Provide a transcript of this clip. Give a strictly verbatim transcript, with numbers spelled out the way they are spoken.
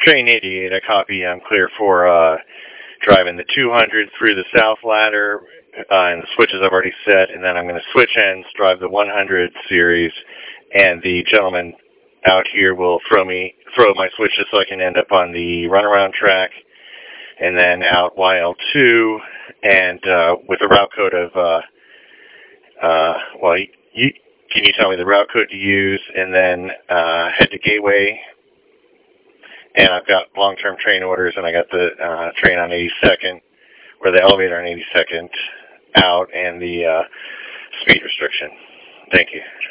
Train eighty-eight, I copy. I'm clear for uh, driving the two hundred through the south ladder, uh, and the switches I've already set, and then I'm going to switch ends, drive the one hundred series, and the gentleman out here will throw me throw my switches so I can end up on the runaround track, and then out Y L two, and uh, with a route code of, uh, uh, well, you, can you tell me the route code to use, and then uh, head to Gateway. And I've got long-term train orders, and I got the uh, train on eighty-second, or the elevator on eighty-second out, and the uh, speed restriction. Thank you.